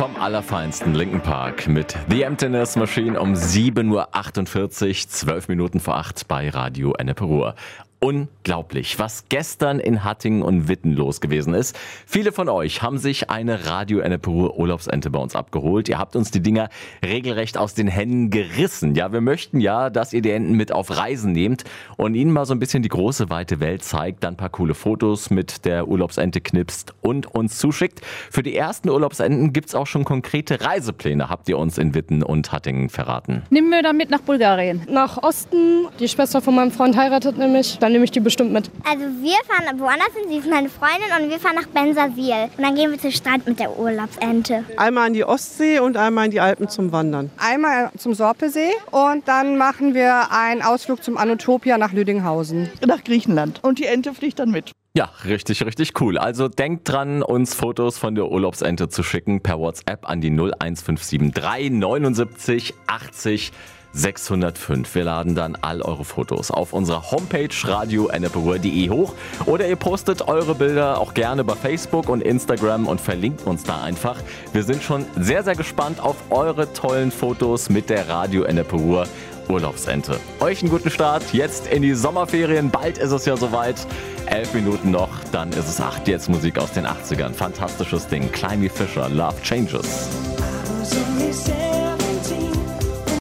vom allerfeinsten Linkin Park mit The Emptiness Machine um 7.48 Uhr, 12 Minuten vor 8 bei Radio Ennepe Ruhr. Unglaublich, was gestern in Hattingen und Witten los gewesen ist. Viele von euch haben sich eine Radio Ennepe Ruhr Urlaubsente bei uns abgeholt. Ihr habt uns die Dinger regelrecht aus den Händen gerissen. Ja, wir möchten ja, dass ihr die Enten mit auf Reisen nehmt und ihnen mal so ein bisschen die große, weite Welt zeigt, dann ein paar coole Fotos mit der Urlaubsente knipst und uns zuschickt. Für die ersten Urlaubsenten gibt's auch schon konkrete Reisepläne, habt ihr uns in Witten und Hattingen verraten. Nehmen wir da mit nach Bulgarien. Nach Osten. Die Schwester von meinem Freund heiratet nämlich. Dann nehme ich die bestimmt mit. Also wir fahren woanders hin, sie ist meine Freundin und wir fahren nach Bensersiel. Und dann gehen wir zum Strand mit der Urlaubsente. Einmal an die Ostsee und einmal in die Alpen zum Wandern. Einmal zum Sorpesee und dann machen wir einen Ausflug zum Anotopia nach Lüdinghausen. Nach Griechenland. Und die Ente fliegt dann mit. Ja, richtig, richtig cool. Also denkt dran, uns Fotos von der Urlaubsente zu schicken per WhatsApp an die 01573 79 80 605. Wir laden dann all eure Fotos auf unserer Homepage radioenneperuhr.de hoch oder ihr postet eure Bilder auch gerne bei Facebook und Instagram und verlinkt uns da einfach. Wir sind schon sehr, sehr gespannt auf eure tollen Fotos mit der Radio Ennepe Ruhr Urlaubsente. Euch einen guten Start jetzt in die Sommerferien. Bald ist es ja soweit. 11 Minuten noch, dann ist es 8. Jetzt Musik aus den 80ern. Fantastisches Ding. Climby Fisher, Love Changes.